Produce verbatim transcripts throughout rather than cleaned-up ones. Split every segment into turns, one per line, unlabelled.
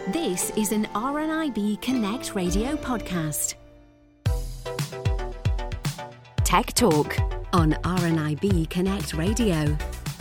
This is an R N I B Connect radio podcast. Tech Talk on R N I B Connect Radio.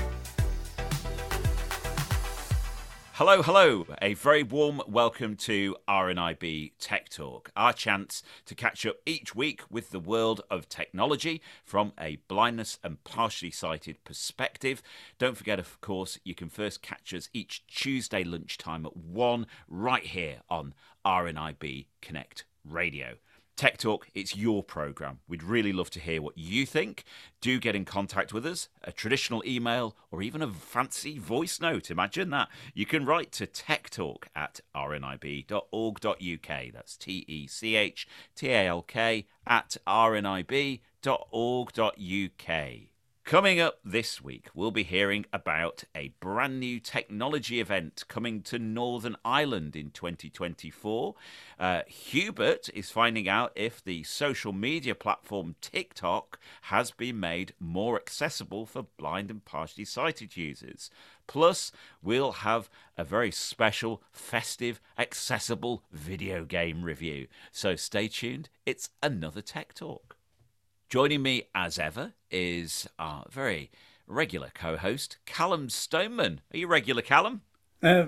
Hello, hello. A very warm welcome to R N I B Tech Talk, our chance to catch up each week with the world of technology from a blindness and partially sighted perspective. Don't forget, of course, you can first catch us each Tuesday lunchtime at one right here on R N I B Connect Radio. Tech Talk, it's your programme. We'd really love to hear what you think. Do get in contact with us, a traditional email or even a fancy voice note. Imagine that. You can write to techtalk at r n i b dot org dot u k. That's T E C H T A L K at r n i b dot org dot u k. Coming up this week, we'll be hearing about a brand new technology event coming to Northern Ireland in twenty twenty-four. Uh, Hubert is finding out if the social media platform TikTok has been made more accessible for blind and partially sighted users. Plus, we'll have a very special, festive, accessible video game review. So stay tuned, it's another Tech Talk. Joining me, as ever, is our very regular co-host, Callum Stoneman. Are you regular, Callum?
Uh,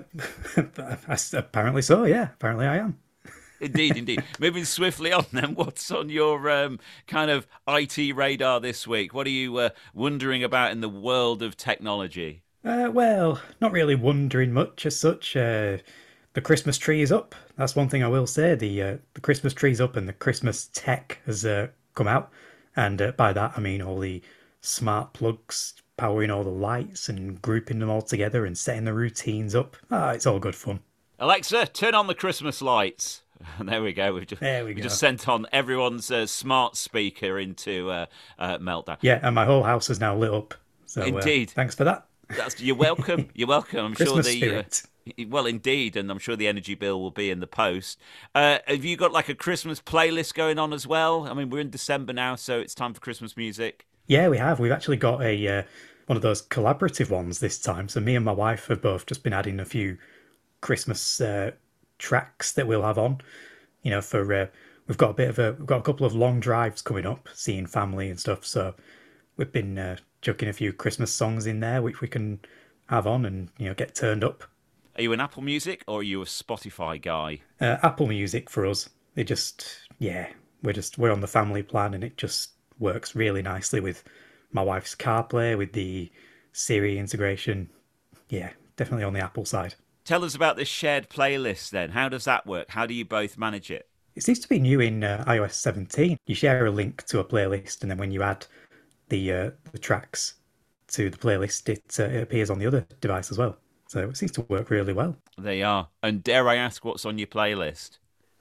apparently so, yeah. Apparently I am.
Indeed, indeed. Moving swiftly on then, what's on your um, kind of I T radar this week? What are you uh, wondering about in the world of technology?
Uh, well, not really wondering much as such. Uh, the Christmas tree is up. That's one thing I will say. The, uh, the Christmas tree's up and the Christmas tech has uh, come out. And uh, by that, I mean all the smart plugs, powering all the lights and grouping them all together and setting the routines up. Ah, it's all good fun.
Alexa, turn on the Christmas lights. There we go. We've just,
there we, we
go. just sent on everyone's uh, smart speaker into uh, uh, meltdown.
Yeah, and my whole house is now lit up. So,
Indeed.
Uh, thanks for that.
That's, you're welcome. You're welcome. I'm
Christmas
sure the
spirit.
Uh, well, indeed, and I'm sure the energy bill will be in the post. Uh, have you got like a Christmas playlist going on as well? I mean, we're in December now, so it's time for Christmas music.
Yeah, we have. We've actually got a uh, one of those collaborative ones this time. So me and my wife have both just been adding a few Christmas uh, tracks that we'll have on. You know, for uh, we've got a bit of a we've got a couple of long drives coming up, seeing family and stuff. So we've been uh, chucking a few Christmas songs in there, which we can have on and you know get turned up.
Are you an Apple Music or are you a Spotify guy?
Uh, Apple Music for us. It just, yeah, we're just, we're on the family plan and it just works really nicely with my wife's CarPlay, with the Siri integration. Yeah, definitely on the Apple side.
Tell us about this shared playlist then. How does that work? How do you both manage it?
It seems to be new in uh, i O S seventeen. You share a link to a playlist and then when you add the uh, the tracks to the playlist, it, uh, it appears on the other device as well. So it seems to work really well.
They are. And dare I ask what's on your playlist?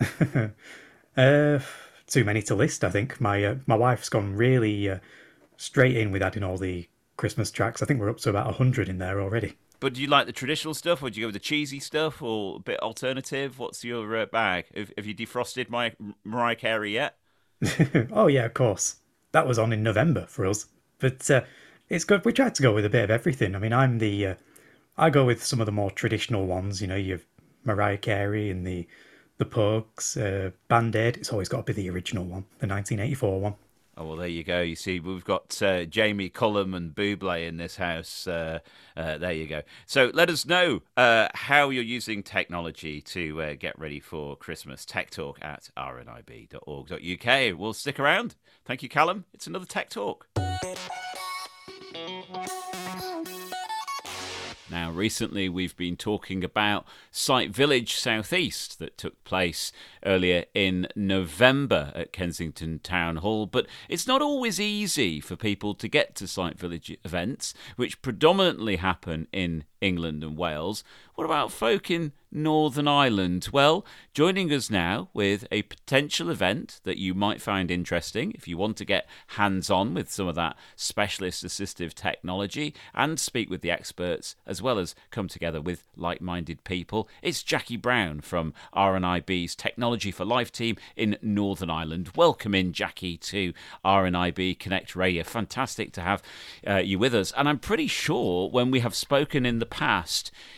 uh, too many to list, I think. My uh, my wife's gone really uh, straight in with adding all the Christmas tracks. I think we're up to about one hundred in there already.
But do you like the traditional stuff or do you go with the cheesy stuff or a bit alternative? What's your uh, bag? Have, have you defrosted my Mariah Carey yet?
Oh, yeah, of course. That was on in November for us. But uh, it's good. We tried to go with a bit of everything. I mean, I'm the... Uh, I go with some of the more traditional ones, you know, you've Mariah Carey and the the Pogues, uh, Band-Aid. It's always got to be the original one, the nineteen eighty-four one.
Oh, well, there you go. You see, we've got uh, Jamie Cullum and Bublé in this house. Uh, uh, there you go. So let us know uh, how you're using technology to uh, get ready for Christmas. Tech Talk at r n i b dot org dot u k. We'll stick around. Thank you, Callum. It's another Tech Talk. Now, recently we've been talking about Sight Village Southeast that took place earlier in November at Kensington Town Hall, but it's not always easy for people to get to Sight Village events, which predominantly happen in England and Wales. What about folk in Northern Ireland? Well, joining us now with a potential event that you might find interesting if you want to get hands-on with some of that specialist assistive technology and speak with the experts as well as come together with like-minded people. It's Jackie Brown from R N I B's Technology for Life team in Northern Ireland. Welcome in, Jackie, to R N I B Connect Radio. Fantastic to have uh, you with us. And I'm pretty sure when we have spoken in the past, you have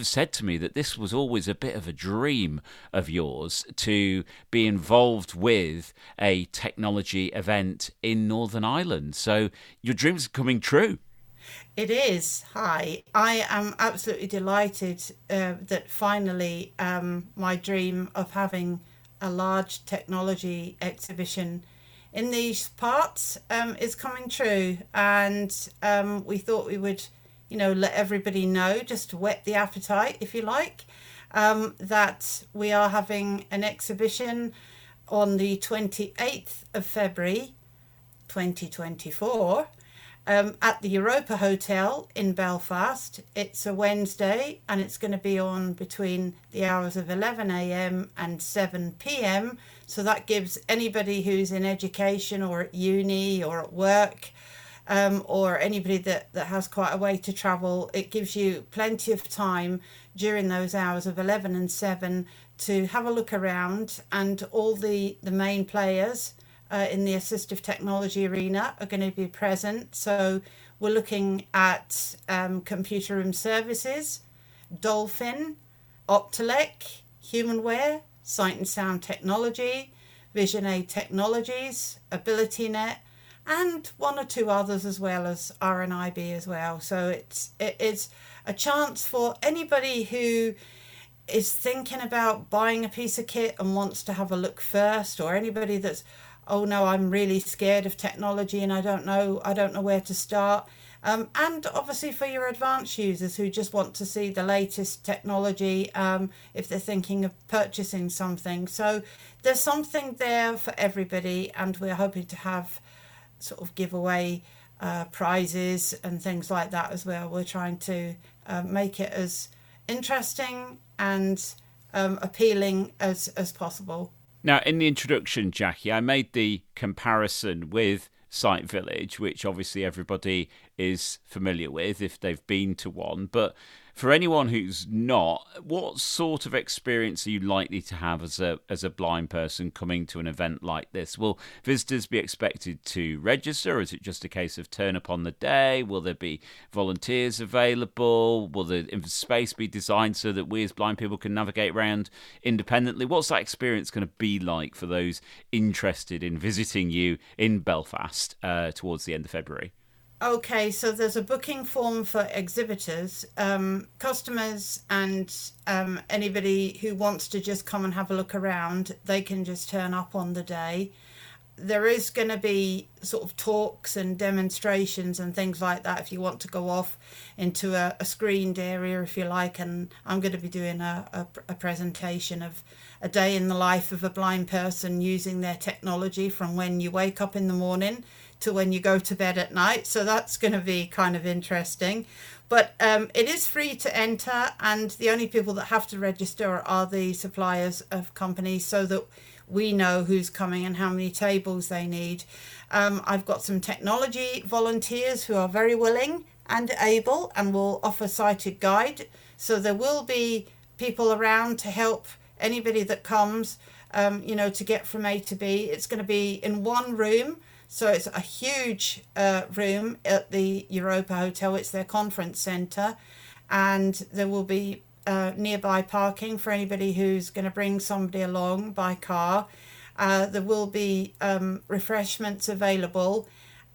have said to me that this was always a bit of a dream of yours to be involved with a technology event in Northern Ireland. So your dreams are coming true.
It is. Hi. I am absolutely delighted uh, that finally um, my dream of having a large technology exhibition in these parts um, is coming true. And um, we thought we would, you know, let everybody know, just to whet the appetite, if you like, um, that we are having an exhibition on the twenty-eighth of February, twenty twenty-four, um, at the Europa Hotel in Belfast. It's a Wednesday, and it's going to be on between the hours of eleven a.m. and seven p.m. So that gives anybody who's in education or at uni or at work, um, or anybody that, that has quite a way to travel, it gives you plenty of time during those hours of eleven and seven to have a look around. And all the, the main players uh, in the assistive technology arena are going to be present. So we're looking at um, Computer Room Services, Dolphin, Optelec, Humanware, Sight and Sound Technology, Vision Aid Technologies, AbilityNet, and one or two others as well as R N I B as well. So it's it is a chance for anybody who is thinking about buying a piece of kit and wants to have a look first, or anybody that's, oh no, I'm really scared of technology and I don't know I don't know where to start. Um, and obviously for your advanced users who just want to see the latest technology um, if they're thinking of purchasing something. So there's something there for everybody, and we're hoping to have sort of giveaway uh, prizes and things like that as well. We're trying to uh, make it as interesting and um, appealing as, as possible.
Now, in the introduction, Jackie, I made the comparison with Sight Village, which obviously everybody is familiar with if they've been to one. But for anyone who's not, what sort of experience are you likely to have as a as a blind person coming to an event like this? Will visitors be expected to register, or is it just a case of turn up on the day? Will there be volunteers available? Will the space be designed so that we as blind people can navigate around independently? What's that experience going to be like for those interested in visiting you in Belfast uh, towards the end of February?
Okay, so there's a booking form for exhibitors, um, customers, and um, anybody who wants to just come and have a look around. They can just turn up on the day. There is going to be sort of talks and demonstrations and things like that if you want to go off into a, a screened area, if you like. And I'm going to be doing a, a, a presentation of a day in the life of a blind person using their technology from when you wake up in the morning to when you go to bed at night. So that's going to be kind of interesting. But um, it is free to enter, and the only people that have to register are the suppliers of companies, so that we know who's coming and how many tables they need. Um, I've got some technology volunteers who are very willing and able and will offer sighted guide. So there will be people around to help anybody that comes, um, you know, to get from A to B. It's going to be in one room. So it's a huge uh, room at the Europa Hotel. It's their conference centre, and there will be uh, nearby parking for anybody who's going to bring somebody along by car. Uh, there will be um, refreshments available,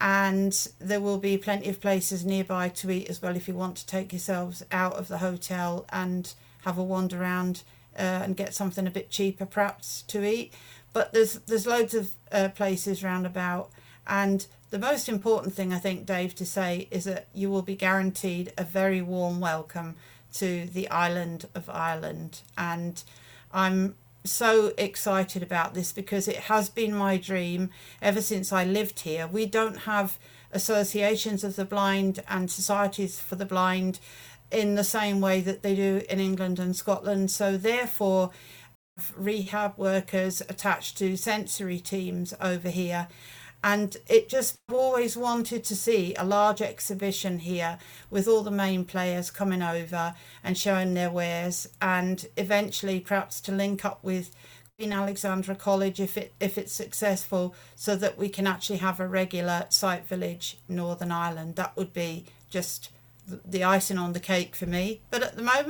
and there will be plenty of places nearby to eat as well if you want to take yourselves out of the hotel and have a wander around uh, and get something a bit cheaper perhaps to eat. But there's there's loads of uh, places round about. And the most important thing, I think, Dave, to say is that you will be guaranteed a very warm welcome to the island of Ireland. And I'm so excited about this because it has been my dream ever since I lived here. We don't have associations of the blind and societies for the blind in the same way that they do in England and Scotland. So therefore, rehab workers attached to sensory teams over here. And it just always wanted to see a large exhibition here with all the main players coming over and showing their wares, and eventually perhaps to link up with Queen Alexandra College if it if it's successful, so that we can actually have a regular Sight Village Northern Ireland. That would be just the icing on the cake for me. But at the moment,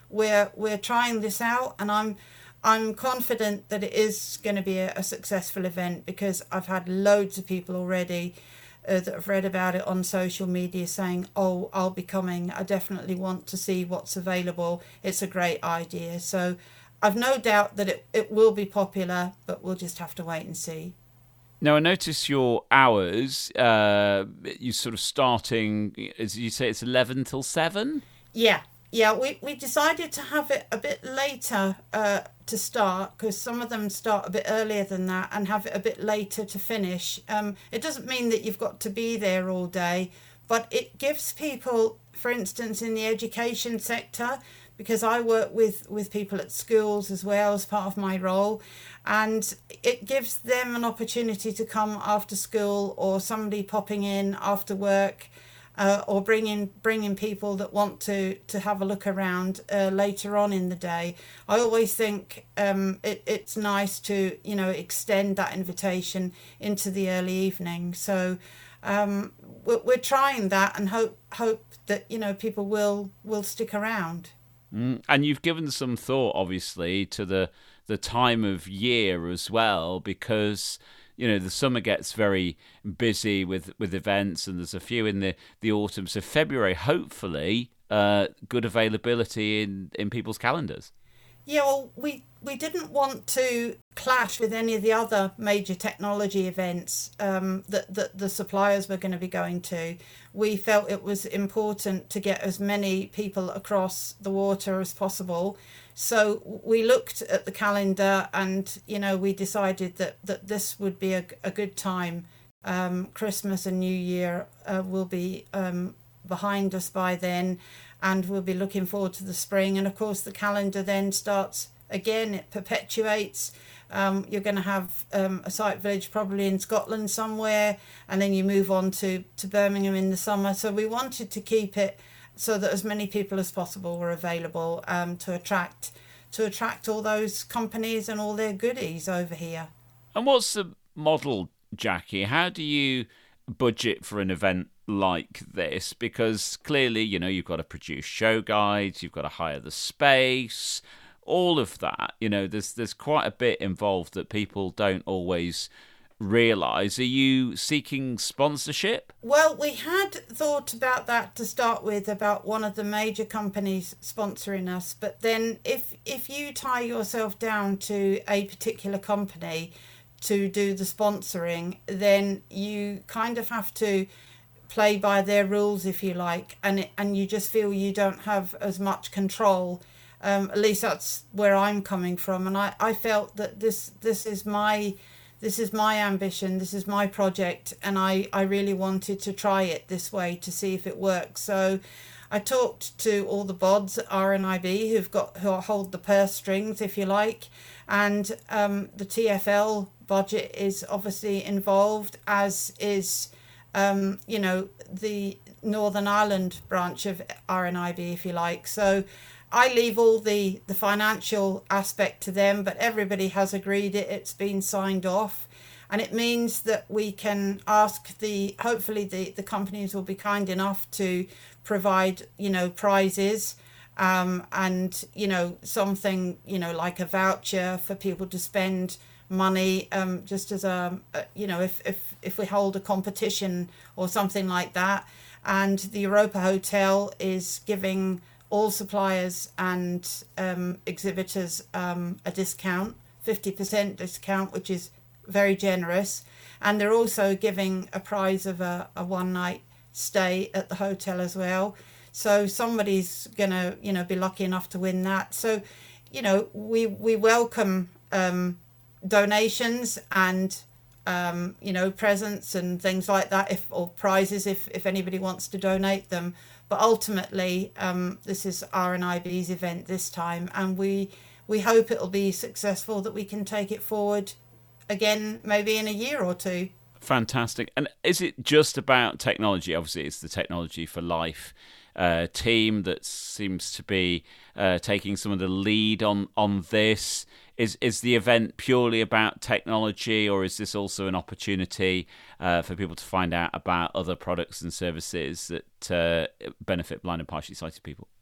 we're we're trying this out, and I'm I'm confident that it is going to be a, a successful event, because I've had loads of people already uh, that have read about it on social media saying, oh, I'll be coming. I definitely want to see what's available. It's a great idea. So I've no doubt that it, it will be popular, but we'll just have to wait and see.
Now, I notice your hours, uh, you're sort of starting, as you say, it's eleven till seven?
Yeah. Yeah, we, we decided to have it a bit later uh, to start, because some of them start a bit earlier than that, and have it a bit later to finish. Um, it doesn't mean that you've got to be there all day, but it gives people, for instance, in the education sector, because I work with, with people at schools as well as part of my role, and it gives them an opportunity to come after school, or somebody popping in after work, Uh, or bringing bringing people that want to, to have a look around uh, later on in the day. I always think um, it, it's nice to, you know, extend that invitation into the early evening. So um, we're, we're trying that, and hope hope that, you know, people will will stick around.
Mm. And you've given some thought, obviously, to the the time of year as well, because you know, the summer gets very busy with, with events, and there's a few in the, the autumn. So February, hopefully, uh, good availability in, in people's calendars.
Yeah, well, we, we didn't want to clash with any of the other major technology events um, that, that the suppliers were going to be going to. We felt it was important to get as many people across the water as possible. So we looked at the calendar, and, you know, we decided that, that this would be a, a good time. Um, Christmas and New Year uh, will be um, behind us by then, and we'll be looking forward to the spring. And of course, the calendar then starts again, it perpetuates. Um, you're going to have um, a site village probably in Scotland somewhere, and then you move on to, to Birmingham in the summer. So we wanted to keep it so that as many people as possible were available um, to attract to attract all those companies and all their goodies over here.
And what's the model, Jackie? How do you budget for an event like this? Because clearly, you know, you've got to produce show guides, you've got to hire the space, all of that. You know, there's there's quite a bit involved that people don't always realise. Are you seeking sponsorship?
Well, we had thought about that to start with, about one of the major companies sponsoring us, but then if if you tie yourself down to a particular company to do the sponsoring, then you kind of have to play by their rules, if you like, and it, and you just feel you don't have as much control. Um, at least that's where I'm coming from, and I, I felt that this this is my This is my ambition, this is my project, and I, I really wanted to try it this way to see if it works. So I talked to all the B O Ds at R N I B who've got who hold the purse strings, if you like, and um, the T F L budget is obviously involved, as is um, you know, the Northern Ireland branch of R N I B, if you like. So I leave all the, the financial aspect to them, but everybody has agreed it. It's been signed off. And it means that we can ask the, hopefully the, the companies will be kind enough to provide, you know, prizes um, and, you know, something, you know, like a voucher for people to spend money um, just as a, a, you know, if, if, if we hold a competition or something like that. And the Europa Hotel is giving all suppliers and um, exhibitors um, a discount, fifty percent discount, which is very generous. And they're also giving a prize of a, a one night stay at the hotel as well. So somebody's going to, you know, be lucky enough to win that. So, you know, we, we welcome um, donations and, um, you know, presents and things like that, if or prizes if, if anybody wants to donate them. But ultimately, um, this is R N I B's event this time, and we we hope it'll be successful, that we can take it forward again, maybe in a year or two.
Fantastic. And is it just about technology? Obviously, it's the Technology for Life uh, team that seems to be uh, taking some of the lead on, on this. Is is the event purely about technology, or is this also an opportunity uh, for people to find out about other products and services that uh, benefit blind and partially sighted people?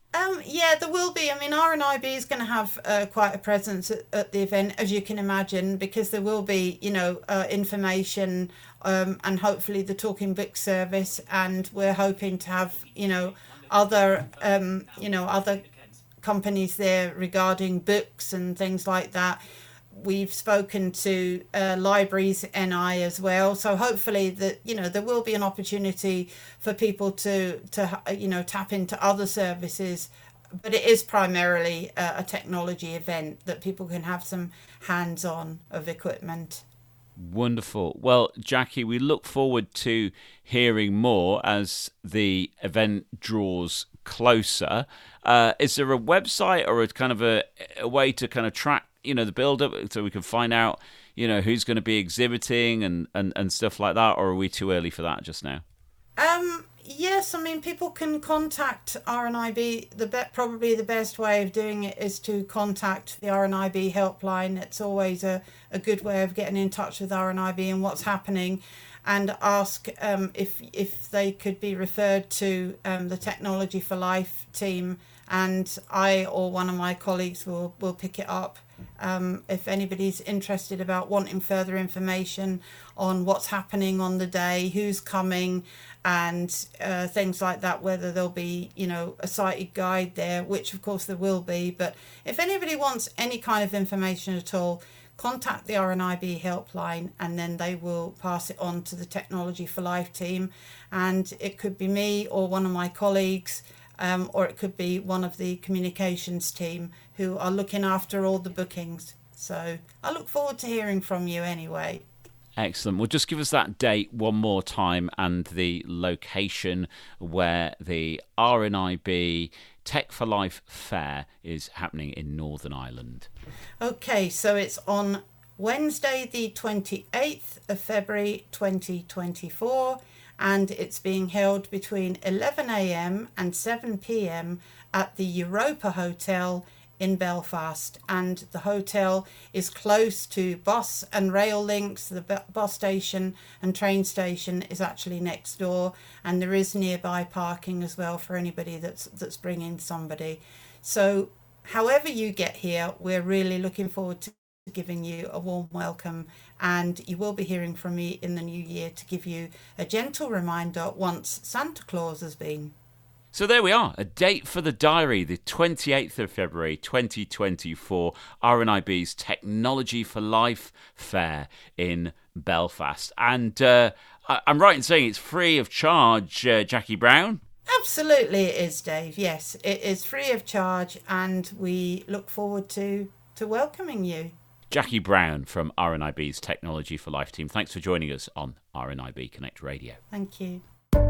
Um, yeah, there will be. I mean, R N I B is going to have uh, quite a presence at, at the event, as you can imagine, because there will be, you know, uh, information um, and hopefully the Talking Book service. And we're hoping to have, you know, other, um, you know, other companies there regarding books and things like that. We've spoken to uh, Libraries N I as well, so hopefully that, you know, there will be an opportunity for people to to you know tap into other services, but it is primarily a, a technology event that people can have some hands-on of equipment.
Wonderful. Well, Jackie, we look forward to hearing more as the event draws closer. Uh, is there a website or a kind of a, a way to kind of track, you know, the build up so we can find out, you know, who's going to be exhibiting and, and, and stuff like that? Or are we too early for that just now?
Um, yes, I mean, people can contact R N I B. The be- probably the best way of doing it is to contact the R N I B helpline. It's always a, a good way of getting in touch with R N I B and what's happening, and ask um, if if they could be referred to um, the Technology for Life team, and I or one of my colleagues will, will pick it up. Um, if anybody's interested about wanting further information on what's happening on the day, who's coming, and uh, things like that, whether there'll be, you know, a sighted guide there, which of course there will be. But if anybody wants any kind of information at all, contact the R N I B helpline, and then they will pass it on to the Technology for Life team. And it could be me or one of my colleagues, um, or it could be one of the communications team who are looking after all the bookings. So I look forward to hearing from you anyway.
Excellent. Well, just give us that date one more time and the location where the R N I B Tech for Life Fair is happening in Northern Ireland.
Okay, so it's on Wednesday the twenty-eighth of February twenty twenty-four, and it's being held between eleven a.m. and seven p.m. at the Europa Hotel in Belfast, and the hotel is close to bus and rail links. The bus station and train station is actually next door, and there is nearby parking as well for anybody that's that's bringing somebody. So however you get here, we're really looking forward to giving you a warm welcome, and you will be hearing from me in the new year to give you a gentle reminder once Santa Claus has been.
So there we are, a date for the diary, the twenty-eighth of February twenty twenty-four, R N I B's Technology for Life Fair in Belfast. And uh, I'm right in saying it's free of charge, uh, Jackie Brown?
Absolutely it is, Dave. Yes, it is free of charge, and we look forward to, to welcoming you.
Jackie Brown from R N I B's Technology for Life team. Thanks for joining us on R N I B Connect Radio.
Thank you.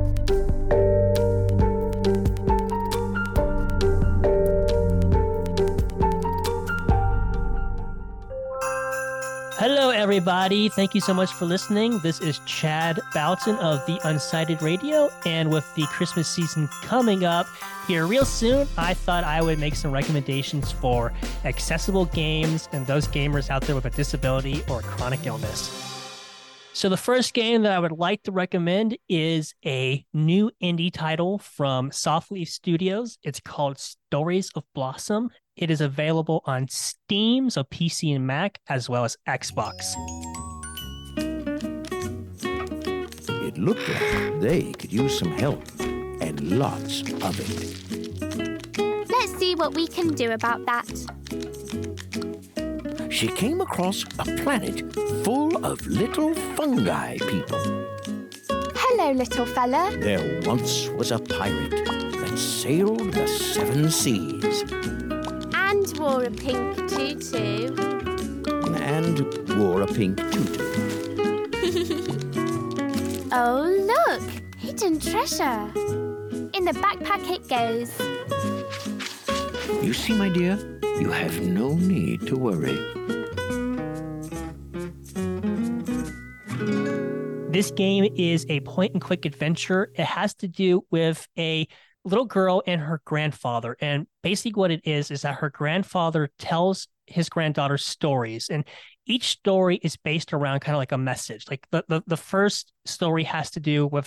Hello, everybody. Thank you so much for listening. This is Chad Boughton of the Unsighted Radio, and with the Christmas season coming up here real soon, I thought I would make some recommendations for accessible games and those gamers out there with a disability or a chronic illness. So the first game that I would like to recommend is a new indie title from Softleaf Studios. It's called Stories of Blossom. It is available on Steam, so P C and Mac, as well as Xbox.
It looked like they could use some help, and lots of it.
Let's see what we can do about that.
She came across a planet full of little fungi people.
Hello, little fella.
There once was a pirate that sailed the seven seas.
And wore a pink tutu.
And wore a pink tutu.
Oh, look! Hidden treasure. In the backpack it goes.
You see, my dear, you have no need to worry.
This game is a point-and-click adventure. It has to do with a little girl and her grandfather. And basically what it is, is that her grandfather tells his granddaughter stories. And each story is based around kind of like a message. Like the, the, the first story has to do with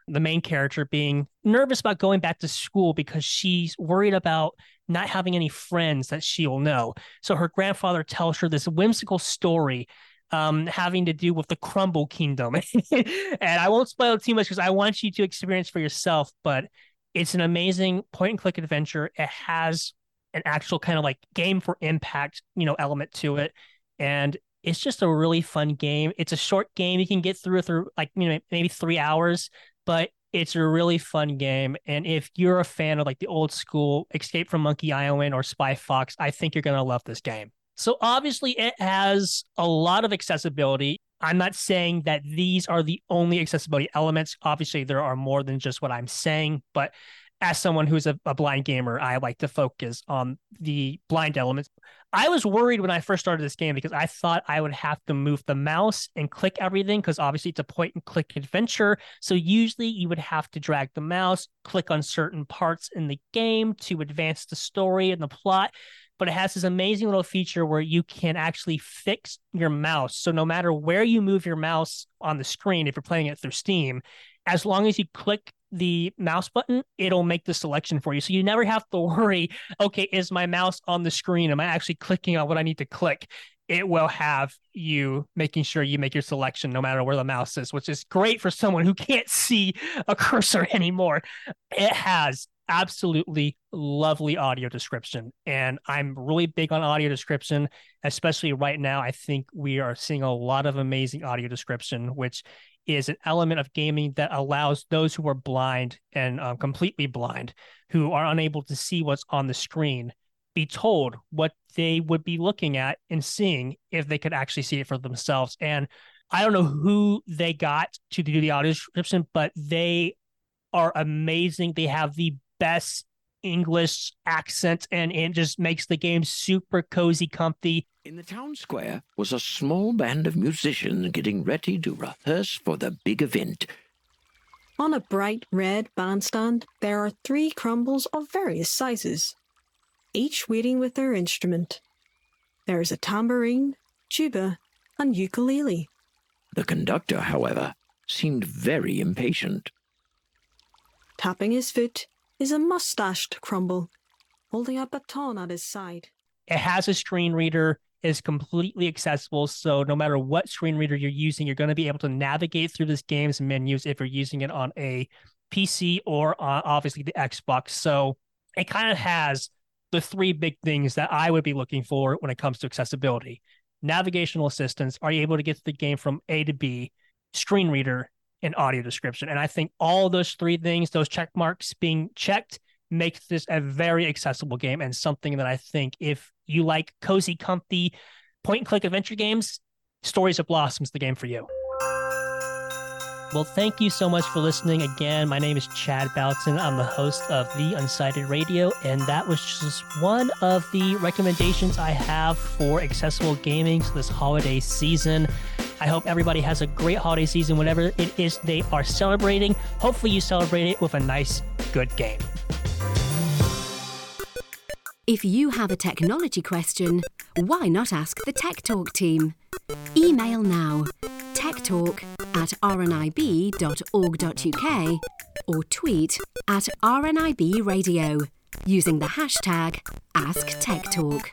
the main character being nervous about going back to school because she's worried about not having any friends that she'll know. So her grandfather tells her this whimsical story um, having to do with the Crumble Kingdom. And I won't spoil it too much because I want you to experience for yourself, but it's an amazing point and click adventure. It has an actual kind of like game for impact, you know, element to it. And it's just a really fun game. It's a short game. You can get through it through like, you know, maybe three hours, but it's a really fun game. And if you're a fan of like the old school Escape from Monkey Island or Spy Fox, I think you're going to love this game. So obviously it has a lot of accessibility. I'm not saying that these are the only accessibility elements. Obviously there are more than just what I'm saying, but as someone who's a, a blind gamer, I like to focus on the blind elements. I was worried when I first started this game because I thought I would have to move the mouse and click everything because obviously it's a point and click adventure. So usually you would have to drag the mouse, click on certain parts in the game to advance the story and the plot. But it has this amazing little feature where you can actually fix your mouse. So no matter where you move your mouse on the screen, if you're playing it through Steam, as long as you click the mouse button, it'll make the selection for you. So you never have to worry, okay, is my mouse on the screen? Am I actually clicking on what I need to click? It will have you making sure you make your selection no matter where the mouse is, which is great for someone who can't see a cursor anymore. It has absolutely lovely audio description. And I'm really big on audio description, especially right now. I think we are seeing a lot of amazing audio description, which is an element of gaming that allows those who are blind and um, completely blind, who are unable to see what's on the screen, be told what they would be looking at and seeing if they could actually see it for themselves. And I don't know who they got to do the audio description, but they are amazing. They have the best English accent, and it just makes the game super cozy, comfy.
In the town square was a small band of musicians getting ready to rehearse for the big event.
On a bright red bandstand, there are three crumbles of various sizes, each waiting with their instrument. There is a tambourine, tuba, and ukulele.
The conductor, however, seemed very impatient.
Tapping his foot is a mustached crumble, holding a baton at his side.
It has a screen reader, is completely accessible, so no matter what screen reader you're using, you're going to be able to navigate through this game's menus if you're using it on a P C or on, obviously, the Xbox. So it kind of has the three big things that I would be looking for when it comes to accessibility. Navigational assistance, are you able to get to the game from A to B, screen reader, and audio description. And I think all those three things, those check marks being checked, makes this a very accessible game and something that I think if you like cozy, comfy, point-and-click adventure games, Stories of Blossom's the game for you. Well, thank you so much for listening. Again, my name is Chad Boutzen. I'm the host of The Unsighted Radio, and that was just one of the recommendations I have for accessible gaming this holiday season. I hope everybody has a great holiday season, whatever it is they are celebrating. Hopefully you celebrate it with a nice, good game.
If you have a technology question, why not ask the Tech Talk team? Email now, techtalk at r n i b dot org dot u k or tweet at R N I B Radio using the hashtag AskTechTalk.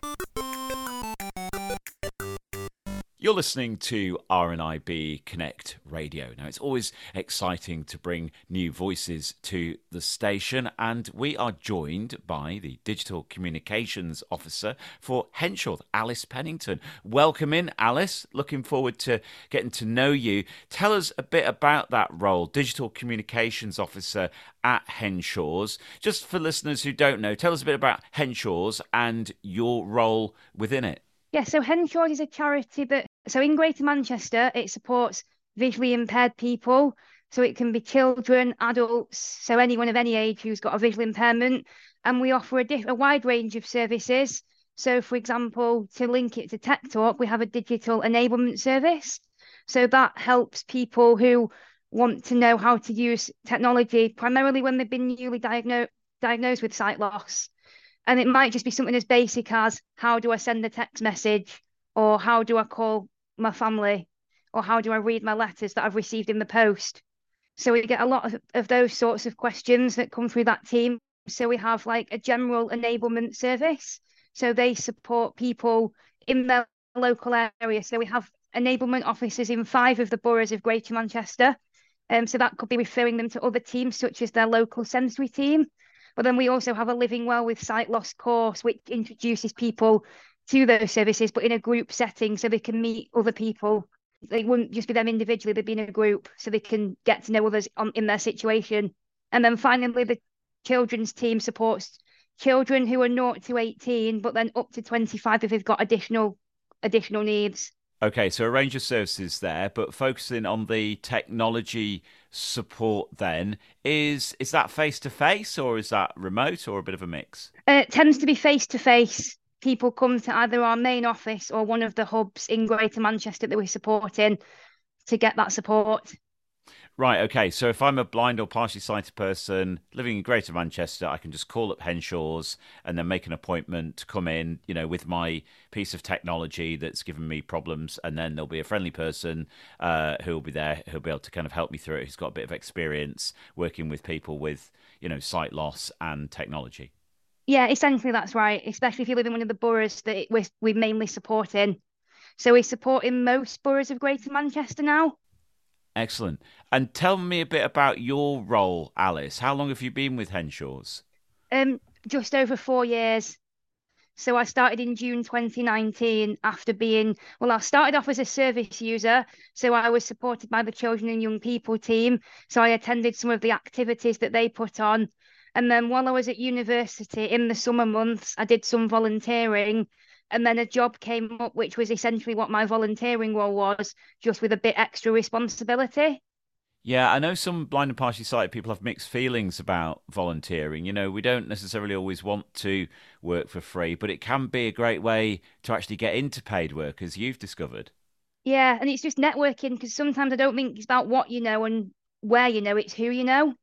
You're listening to R N I B Connect Radio. Now, it's always exciting to bring new voices to the station, and we are joined by the Digital Communications Officer for Henshaw, Alice Pennington. Welcome in, Alice. Looking forward to getting to know you. Tell us a bit about that role, Digital Communications Officer at Henshaw's. Just for listeners who don't know, tell us a bit about Henshaw's and your role within it.
Yeah, so Henshaw's is a charity that, so in Greater Manchester, it supports visually impaired people. So it can be children, adults, so anyone of any age who's got a visual impairment. And we offer a, diff- a wide range of services. So, for example, to link it to Tech Talk, we have a digital enablement service. So that helps people who want to know how to use technology, primarily when they've been newly diagno- diagnosed with sight loss. And it might just be something as basic as, how do I send a text message? Or how do I call my family? Or how do I read my letters that I've received in the post? So we get a lot of, of those sorts of questions that come through that team. So we have like a general enablement service. So they support people in their local area. So we have enablement officers in five of the boroughs of Greater Manchester. Um, so that could be referring them to other teams, such as their local sensory team. But then we also have a Living Well with Sight Loss course, which introduces people to those services, but in a group setting, so they can meet other people. They wouldn't just be them individually, they'd be in a group, so they can get to know others on, in their situation. And then finally, the children's team supports children who are zero to eighteen, but then up to twenty-five if they've got additional additional needs.
Okay, so a range of services there, but focusing on the technology support then, is is that face-to-face or is that remote or a bit of a mix?
Uh, it tends to be face-to-face. People come to either our main office or one of the hubs in Greater Manchester that we're supporting to get that support.
Right, okay, so if I'm a blind or partially sighted person living in Greater Manchester, I can just call up Henshaws and then make an appointment to come in, you know, with my piece of technology that's given me problems, and then there'll be a friendly person uh, who will be there, who'll be able to kind of help me through it, who's got a bit of experience working with people with, you know, sight loss and technology.
Yeah, essentially that's right, especially if you live in one of the boroughs that we're, we're mainly supporting. So we're supporting most boroughs of Greater Manchester now.
Excellent. And tell me a bit about your role, Alice. How long have you been with Henshaws?
Um, just over four years. So I started in June twenty nineteen after being, well, I started off as a service user. So I was supported by the Children and Young People team. So I attended some of the activities that they put on. And then while I was at university in the summer months, I did some volunteering. And then a job came up, which was essentially what my volunteering role was, just with a bit extra responsibility.
Yeah, I know some blind and partially sighted people have mixed feelings about volunteering. You know, we don't necessarily always want to work for free, but it can be a great way to actually get into paid work, as you've discovered.
Yeah, and it's just networking, because sometimes I don't think it's about what you know and where you know, it's who you know.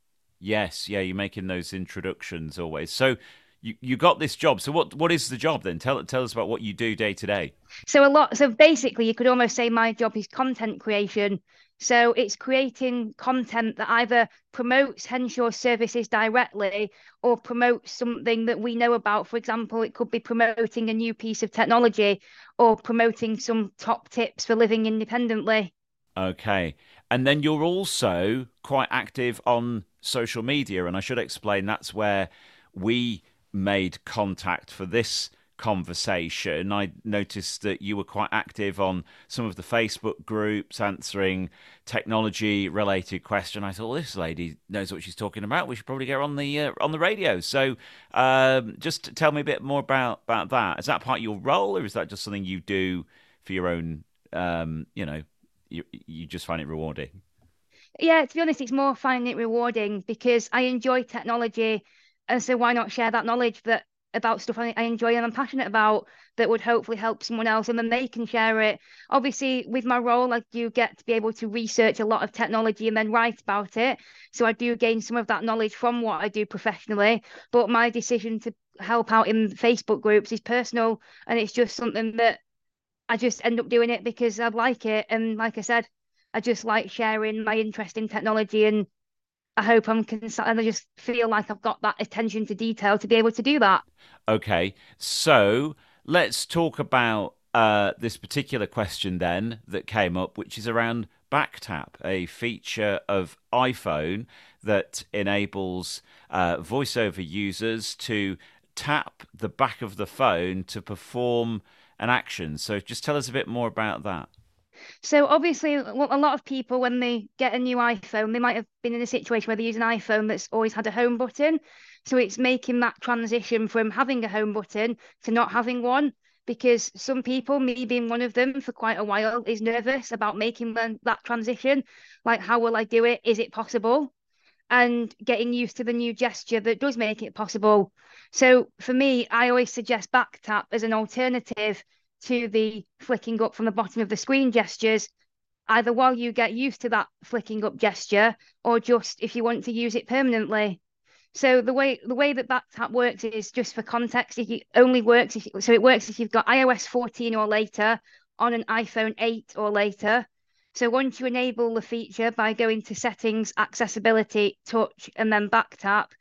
Yes, yeah, you're making those introductions always. So you you got this job. So what what is the job then? Tell tell us about what you do day to day.
So a lot. So basically, you could almost say my job is content creation. So it's creating content that either promotes Henshaw services directly or promotes something that we know about. For example, it could be promoting a new piece of technology or promoting some top tips for living independently.
Okay. And then you're also quite active on social media. And I should explain that's where we made contact for this conversation. I noticed that you were quite active on some of the Facebook groups answering technology related questions. I thought, well, this lady knows what she's talking about. We should probably get her on the uh, on the radio. So um, just tell me a bit more about, about that. Is that part of your role, or is that just something you do for your own, um, you know, you, you just find it rewarding?
Yeah, to be honest, it's more finding it rewarding because I enjoy technology. And so why not share that knowledge that about stuff I, I enjoy and I'm passionate about that would hopefully help someone else, and then they can share it. Obviously, with my role, I do get to be able to research a lot of technology and then write about it. So I do gain some of that knowledge from what I do professionally. But my decision to help out in Facebook groups is personal, and it's just something that I just end up doing it because I like it. And like I said, I just like sharing my interest in technology, and I hope I'm cons- and I just feel like I've got that attention to detail to be able to do that.
Okay, so let's talk about uh, this particular question then that came up, which is around BackTap, a feature of iPhone that enables uh, voiceover users to tap the back of the phone to perform an action. So just tell us a bit more about that.
So obviously, a lot of people, when they get a new iPhone, they might have been in a situation where they use an iPhone that's always had a home button. So it's making that transition from having a home button to not having one, because some people, me being one of them for quite a while, is nervous about making that transition. Like, how will I do it? Is it possible? And getting used to the new gesture that does make it possible. So for me, I always suggest BackTap as an alternative to the flicking up from the bottom of the screen gestures, either while you get used to that flicking up gesture or just if you want to use it permanently. So the way the way that BackTap works is, just for context, it only works if so it works if you've got i O S fourteen or later on an iPhone eight or later. So once you enable the feature by going to settings, accessibility, touch, and then back tap,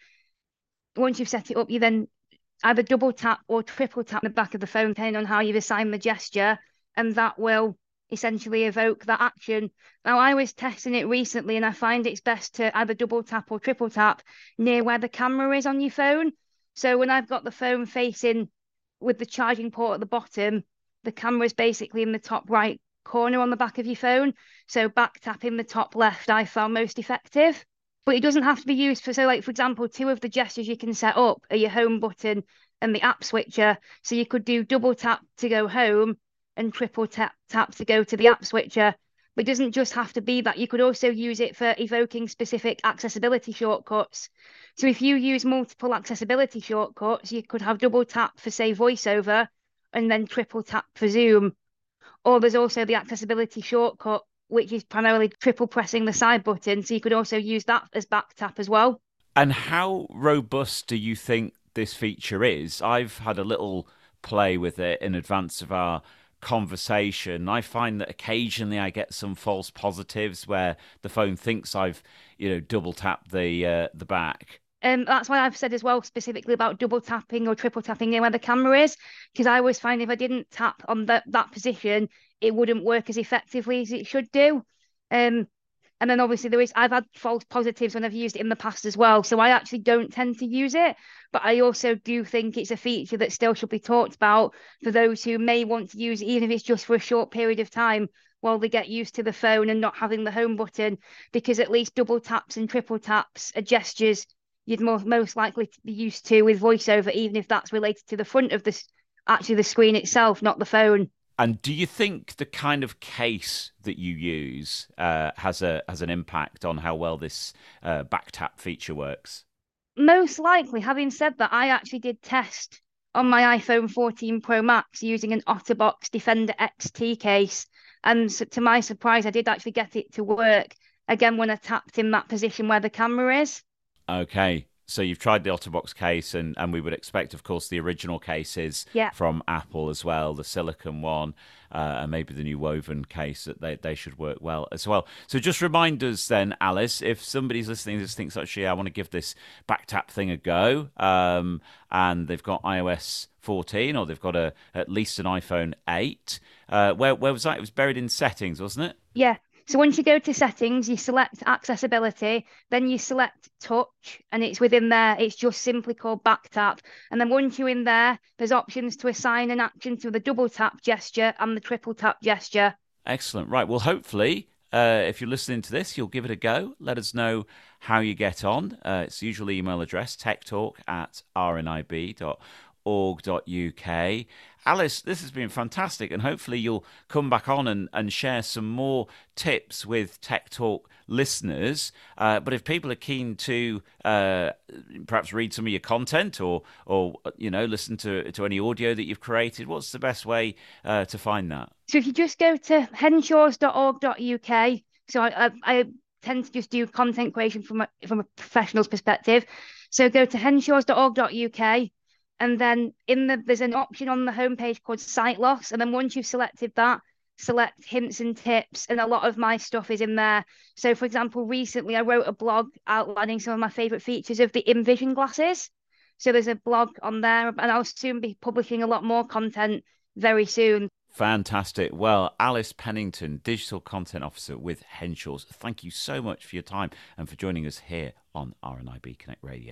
once you've set it up, you then either double tap or triple tap the back of the phone, depending on how you've assigned the gesture, and that will essentially evoke that action. Now, I was testing it recently, and I find it's best to either double tap or triple tap near where the camera is on your phone. So when I've got the phone facing with the charging port at the bottom, the camera is basically in the top right corner on the back of your phone. So back tapping the top left, I found most effective. But it doesn't have to be used for, so like, for example, two of the gestures you can set up are your home button and the app switcher. So you could do double tap to go home and triple tap tap to go to the app switcher. But it doesn't just have to be that. You could also use it for evoking specific accessibility shortcuts. So if you use multiple accessibility shortcuts, you could have double tap for, say, VoiceOver and then triple tap for Zoom. Or there's also the accessibility shortcut, which is primarily triple pressing the side button. So you could also use that as back tap as well.
And how robust do you think this feature is? I've had a little play with it in advance of our conversation. I find that occasionally I get some false positives where the phone thinks I've, you know, double tapped the uh, the back.
Um, that's why I've said as well specifically about double tapping or triple tapping near where the camera is, because I always find if I didn't tap on that that position, it wouldn't work as effectively as it should do. Um, and then obviously there is, I've had false positives when I've used it in the past as well. So I actually don't tend to use it, but I also do think it's a feature that still should be talked about for those who may want to use it, even if it's just for a short period of time while they get used to the phone and not having the home button, because at least double taps and triple taps are gestures you'd more, most likely to be used to with VoiceOver, even if that's related to the front of the, actually the screen itself, not the phone.
And do you think the kind of case that you use uh, has a has an impact on how well this uh, back tap feature works?
Most likely. Having said that, I actually did test on my iPhone fourteen Pro Max using an OtterBox Defender X T case. And so, to my surprise, I did actually get it to work, again, when I tapped in that position where the camera is.
Okay, so you've tried the OtterBox case, and, and we would expect, of course, the original cases
yeah.
from Apple as well, the silicon one, uh, and maybe the new woven case, that they, they should work well as well. So just remind us then, Alice, if somebody's listening that thinks, actually, I want to give this back tap thing a go, um, and they've got i O S fourteen, or they've got a at least an iPhone eight, uh, where, where was that? It was buried in settings, wasn't it?
Yeah. So once you go to settings, you select accessibility, then you select touch, and it's within there. It's just simply called back tap. And then once you're in there, there's options to assign an action to the double tap gesture and the triple tap gesture.
Excellent. Right. Well, hopefully, uh, if you're listening to this, you'll give it a go. Let us know how you get on. Uh, it's the usual email address, techtalk at r n i b dot org dot u k. Alice, this has been fantastic, and hopefully you'll come back on and, and share some more tips with Tech Talk listeners. Uh, but if people are keen to uh, perhaps read some of your content, or or you know listen to to any audio that you've created, what's the best way uh, to find that?
So if you just go to henshaws dot org dot u k, so I, I, I tend to just do content creation from a, from a professional's perspective. So go to henshaws dot org dot u k. And then in the there's an option on the homepage called Sight Loss. And then once you've selected that, select hints and tips. And a lot of my stuff is in there. So, for example, recently I wrote a blog outlining some of my favourite features of the InVision glasses. So there's a blog on there, and I'll soon be publishing a lot more content very soon.
Fantastic. Well, Alice Pennington, Digital Content Officer with Henshaws, thank you so much for your time and for joining us here on R N I B Connect Radio.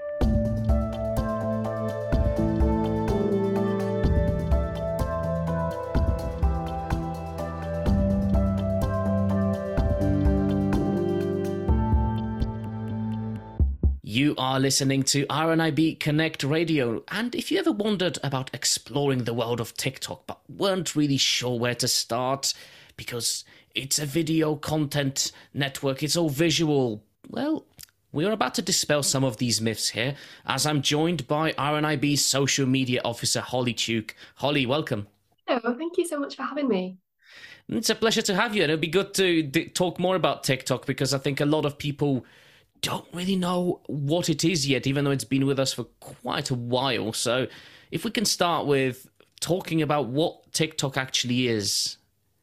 You are listening to R N I B Connect Radio, and if you ever wondered about exploring the world of TikTok but weren't really sure where to start because it's a video content network, it's all visual, well, we're about to dispel some of these myths here, as I'm joined by R N I B's social media officer, Holly Tuke. Holly, welcome.
Hello, thank you so much for having me.
It's a pleasure to have you, and it'd be good to d- talk more about TikTok, because I think a lot of people don't really know what it is yet, even though it's been with us for quite a while. So if we can start with talking about what TikTok actually is.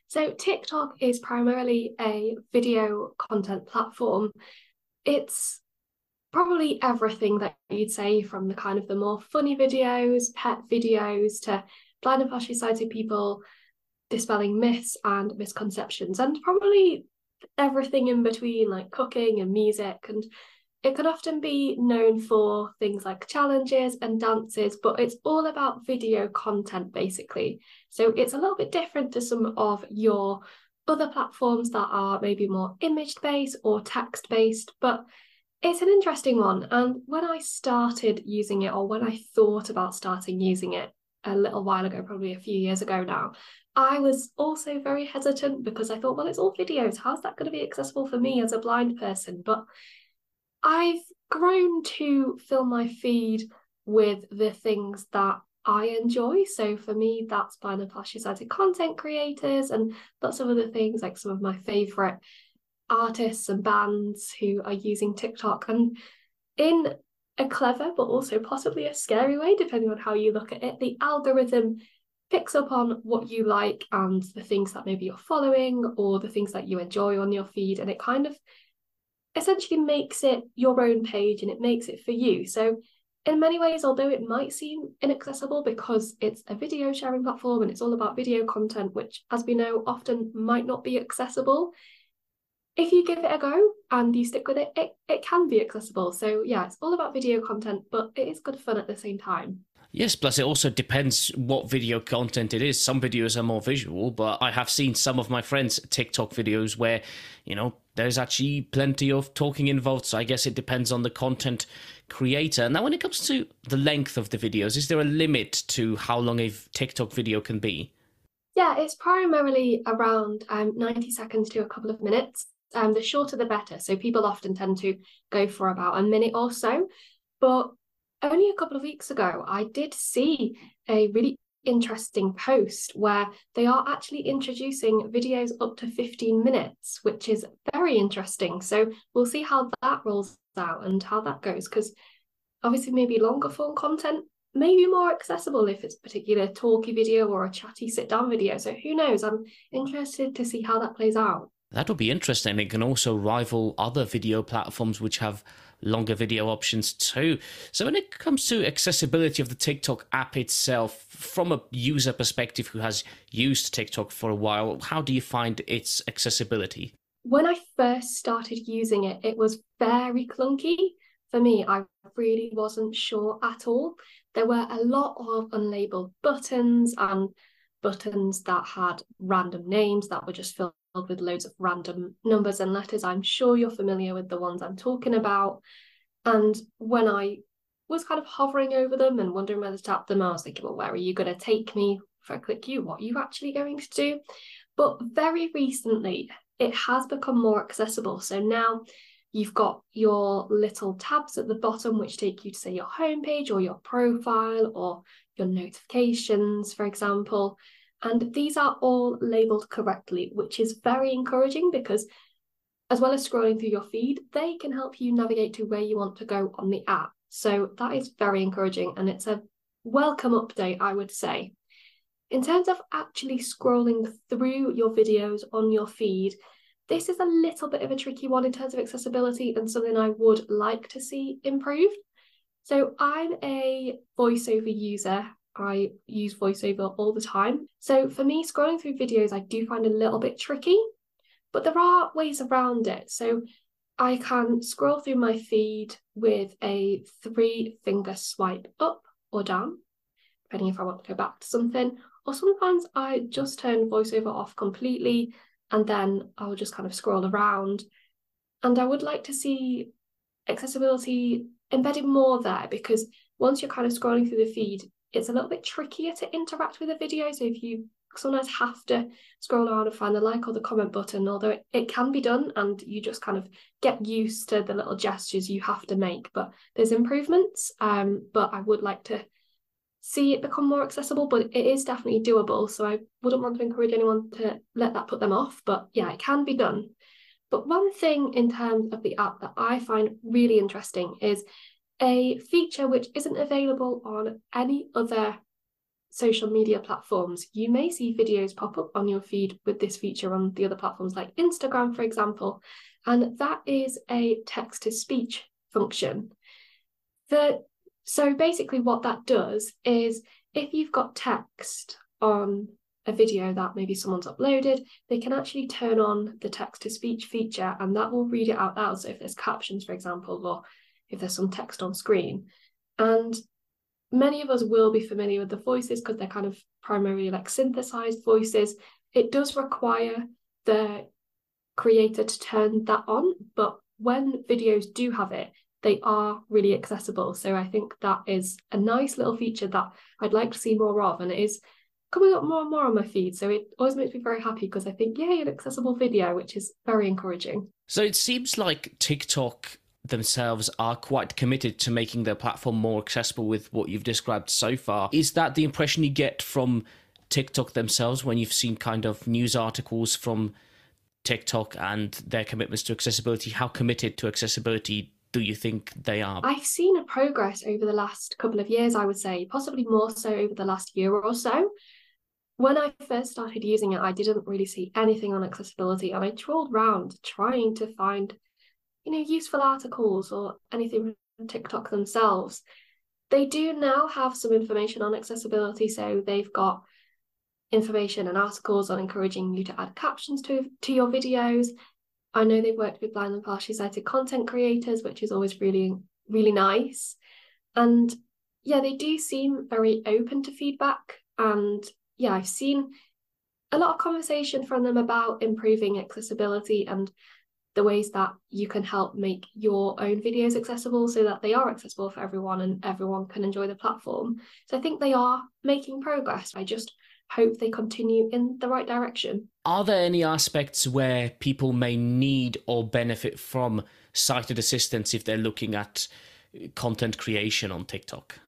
So TikTok is primarily a video content platform. It's probably everything that you'd say, from the kind of the more funny videos, pet videos, to blind and partially sighted people dispelling myths and misconceptions, and probably everything in between, like cooking and music. And it can often be known for things like challenges and dances, but it's all about video content, basically. So it's a little bit different to some of your other platforms that are maybe more image-based or text-based, but it's an interesting one. And when I started using it, or when I thought about starting using it a little while ago, probably a few years ago now, I was also very hesitant, because I thought, well, it's all videos. How's that going to be accessible for me as a blind person? But I've grown to fill my feed with the things that I enjoy. So for me, that's blind and partially sighted content creators, and lots of other things, like some of my favourite artists and bands who are using TikTok. And in a clever but also possibly a scary way, depending on how you look at it, the algorithm picks up on what you like and the things that maybe you're following or the things that you enjoy on your feed, and it kind of essentially makes it your own page and it makes it for you. So in many ways, although it might seem inaccessible because it's a video sharing platform and it's all about video content, which, as we know, often might not be accessible, if you give it a go and you stick with it, it, it can be accessible. So yeah, it's all about video content, but it is good fun at the same time.
Yes, plus it also depends what video content it is. Some videos are more visual, but I have seen some of my friends' TikTok videos where, you know, there's actually plenty of talking involved. So I guess it depends on the content creator. Now, when it comes to the length of the videos, is there a limit to how long a TikTok video can be?
Yeah, it's primarily around um, ninety seconds to a couple of minutes. Um, the shorter, the better. So people often tend to go for about a minute or so. But only a couple of weeks ago, I did see a really interesting post where they are actually introducing videos up to fifteen minutes, which is very interesting. So we'll see how that rolls out and how that goes, because obviously maybe longer form content may be more accessible if it's a particular talky video or a chatty sit down video. So who knows? I'm interested to see how that plays out.
That would be interesting. It can also rival other video platforms which have longer video options too. So when it comes to accessibility of the TikTok app itself, from a user perspective who has used TikTok for a while, how do you find its accessibility?
When I first started using it, it was very clunky. For me, I really wasn't sure at all. There were a lot of unlabeled buttons and buttons that had random names that were just filled with loads of random numbers and letters. I'm sure you're familiar with the ones I'm talking about. And when I was kind of hovering over them and wondering whether to tap them, I was thinking, well, where are you going to take me? If I click you, what are you actually going to do? But very recently, it has become more accessible. So now you've got your little tabs at the bottom, which take you to, say, your homepage or your profile or your notifications, for example. And these are all labelled correctly, which is very encouraging, because as well as scrolling through your feed, they can help you navigate to where you want to go on the app. So that is very encouraging, and it's a welcome update, I would say. In terms of actually scrolling through your videos on your feed, this is a little bit of a tricky one in terms of accessibility and something I would like to see improved. So I'm a VoiceOver user. I use VoiceOver all the time. So for me, scrolling through videos, I do find a little bit tricky, but there are ways around it. So I can scroll through my feed with a three finger swipe up or down, depending if I want to go back to something. Or sometimes I just turn VoiceOver off completely and then I'll just kind of scroll around. And I would like to see accessibility embedded more there, because once you're kind of scrolling through the feed, it's a little bit trickier to interact with a video. So if you sometimes have to scroll around and find the like or the comment button, although it, it can be done and you just kind of get used to the little gestures you have to make. But there's improvements, um, but I would like to see it become more accessible, but it is definitely doable. So I wouldn't want to encourage anyone to let that put them off, but yeah, it can be done. But one thing in terms of the app that I find really interesting is a feature which isn't available on any other social media platforms, you may see videos pop up on your feed with this feature on the other platforms like Instagram, for example, and that is a text-to-speech function. The, so basically what that does is if you've got text on a video that maybe someone's uploaded, they can actually turn on the text-to-speech feature and that will read it out loud. So if there's captions, for example, or if there's some text on screen. And many of us will be familiar with the voices because they're kind of primarily like synthesized voices. It does require the creator to turn that on, but when videos do have it, they are really accessible. So I think that is a nice little feature that I'd like to see more of, and it is coming up more and more on my feed. So it always makes me very happy because I think, yay, an accessible video, which is very encouraging.
So it seems like TikTok themselves are quite committed to making their platform more accessible with what you've described so far. Is that the impression you get from TikTok themselves when you've seen kind of news articles from TikTok and their commitments to accessibility? How committed to accessibility do you think they are?
I've seen a progress over the last couple of years, I would say, possibly more so over the last year or so. When I first started using it, I didn't really see anything on accessibility, and I trawled around trying to find, you know, useful articles or anything from TikTok themselves. They do now have some information on accessibility, so they've got information and articles on encouraging you to add captions to, to your videos. I know they've worked with blind and partially sighted content creators, which is always really, really nice. And yeah, they do seem very open to feedback. And yeah, I've seen a lot of conversation from them about improving accessibility and the ways that you can help make your own videos accessible so that they are accessible for everyone and everyone can enjoy the platform. So I think they are making progress. I just hope they continue in the right direction.
Are there any aspects where people may need or benefit from sighted assistance if they're looking at content creation on TikTok?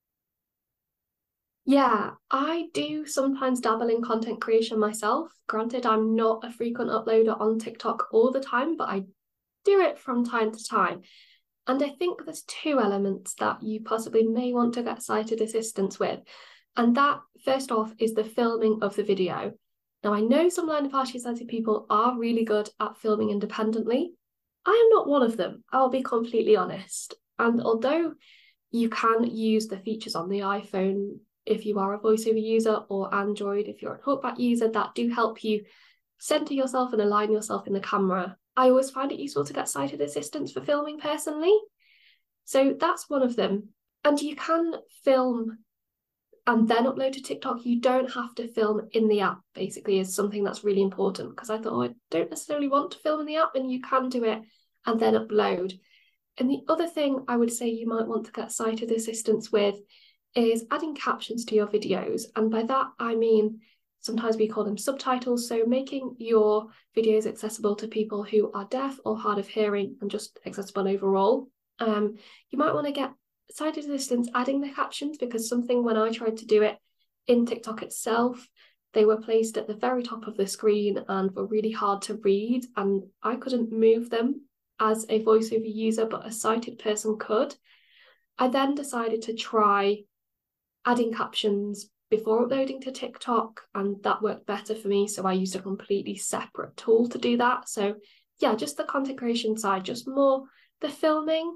Yeah, I do sometimes dabble in content creation myself. Granted, I'm not a frequent uploader on TikTok all the time, but I do it from time to time. And I think there's two elements that you possibly may want to get sighted assistance with. And that, first off, is the filming of the video. Now, I know some blind and partially sighted people are really good at filming independently. I am not one of them, I'll be completely honest. And although you can use the features on the iPhone if you are a VoiceOver user, or Android if you're a TalkBack user, that do help you center yourself and align yourself in the camera, I always find it useful to get sighted assistance for filming personally. So that's one of them. And you can film and then upload to TikTok. You don't have to film in the app, basically, is something that's really important, because I thought, oh, I don't necessarily want to film in the app, and you can do it and then upload. And the other thing I would say you might want to get sighted assistance with is adding captions to your videos. And by that, I mean, sometimes we call them subtitles. So making your videos accessible to people who are deaf or hard of hearing and just accessible overall. Um, you might want to get sighted assistance adding the captions, because something when I tried to do it in TikTok itself, they were placed at the very top of the screen and were really hard to read, and I couldn't move them as a VoiceOver user, but a sighted person could. I then decided to try adding captions before uploading to TikTok, and that worked better for me, so I used a completely separate tool to do that. So yeah, just the content creation side, just more the filming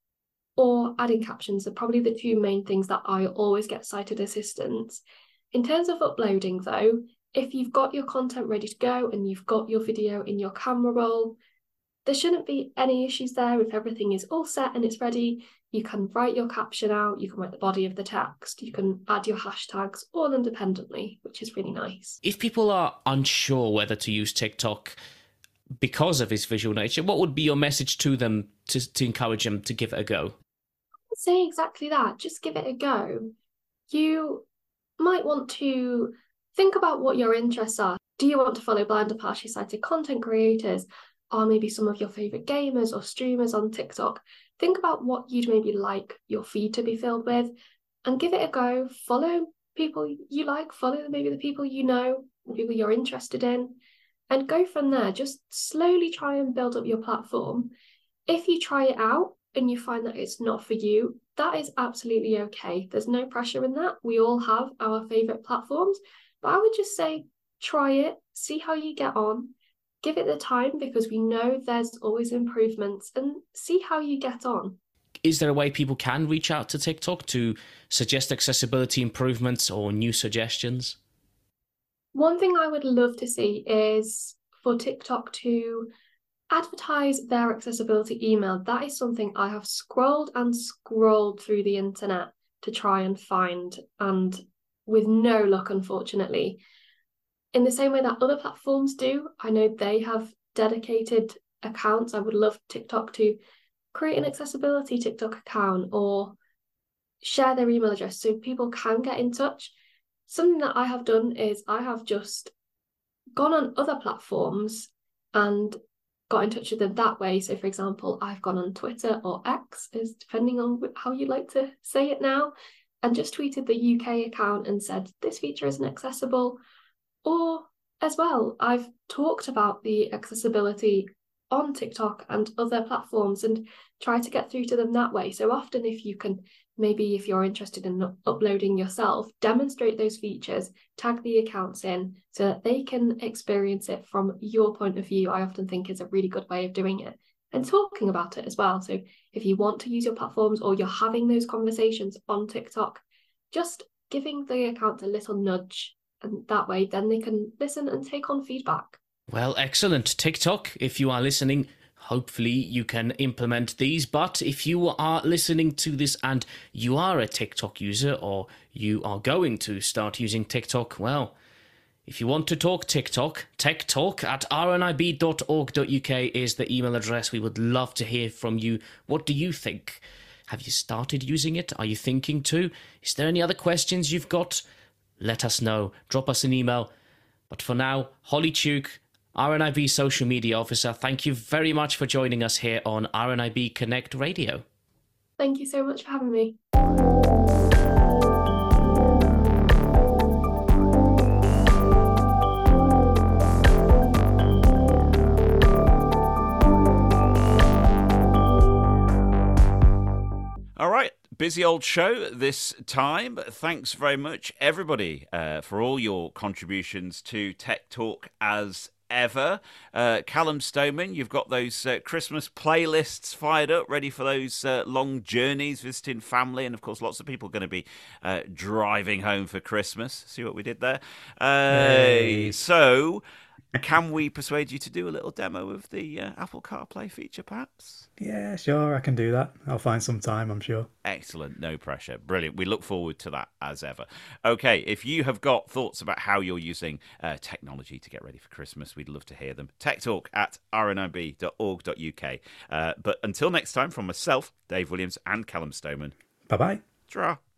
or adding captions are probably the two main things that I always get sighted assistance. In terms of uploading though, if you've got your content ready to go and you've got your video in your camera roll, there shouldn't be any issues there. If everything is all set and it's ready, you can write your caption out, you can write the body of the text, you can add your hashtags all independently, which is really nice.
If people are unsure whether to use TikTok because of its visual nature, what would be your message to them to, to encourage them to give it a go?
I'd say exactly that. Just give it a go. You might want to think about what your interests are. Do you want to follow blind or partially sighted content creators? Or maybe some of your favourite gamers or streamers on TikTok? Think about what you'd maybe like your feed to be filled with and give it a go. Follow people you like, follow maybe the people you know, the people you're interested in, and go from there. Just slowly try and build up your platform. If you try it out and you find that it's not for you, that is absolutely okay. There's no pressure in that. We all have our favourite platforms, but I would just say try it, see how you get on, give it the time, because we know there's always improvements, and see how you get on.
Is there a way people can reach out to TikTok to suggest accessibility improvements or new suggestions?
One thing I would love to see is for TikTok to advertise their accessibility email. That is something I have scrolled and scrolled through the internet to try and find, and with no luck, unfortunately. In the same way that other platforms do, I know they have dedicated accounts. I would love TikTok to create an accessibility TikTok account or share their email address so people can get in touch. Something that I have done is I have just gone on other platforms and got in touch with them that way. So, for example, I've gone on Twitter or X, is depending on how you like to say it now, and just tweeted the U K account and said, this feature isn't accessible. Or as well, I've talked about the accessibility on TikTok and other platforms and try to get through to them that way. So often if you can, maybe if you're interested in uploading yourself, demonstrate those features, tag the accounts in so that they can experience it from your point of view, I often think is a really good way of doing it. And talking about it as well. So if you want to use your platforms or you're having those conversations on TikTok, just giving the account a little nudge, and that way then they can listen and take on feedback.
Well, excellent. TikTok, if you are listening, hopefully you can implement these. But if you are listening to this and you are a TikTok user or you are going to start using TikTok, well, if you want to talk TikTok, techtalk at r n i b dot org dot u k is the email address. We would love to hear from you. What do you think? Have you started using it? Are you thinking to? Is there any other questions you've got? Let us know. Drop us an email. But for now, Holly Tuke, R N I B Social Media Officer, thank you very much for joining us here on R N I B Connect Radio.
Thank you so much for having me.
All right, busy old show this time. Thanks very much, everybody, uh, for all your contributions to Tech Talk as ever. Uh, Callum Stoneman, you've got those uh, Christmas playlists fired up, ready for those uh, long journeys, visiting family, and of course lots of people are going to be uh, driving home for Christmas. See what we did there? Uh,
Hey.
So, can we persuade you to do a little demo of the uh, Apple CarPlay feature, perhaps?
Yeah, sure, I can do that. I'll find some time, I'm sure.
Excellent, no pressure. Brilliant. We look forward to that as ever. Okay, if you have got thoughts about how you're using uh, technology to get ready for Christmas, we'd love to hear them. techtalk at r n i b dot org dot u k. Uh, but until next time, from myself, Dave Williams, and Callum Stoneman.
Bye-bye.
Ta-ra.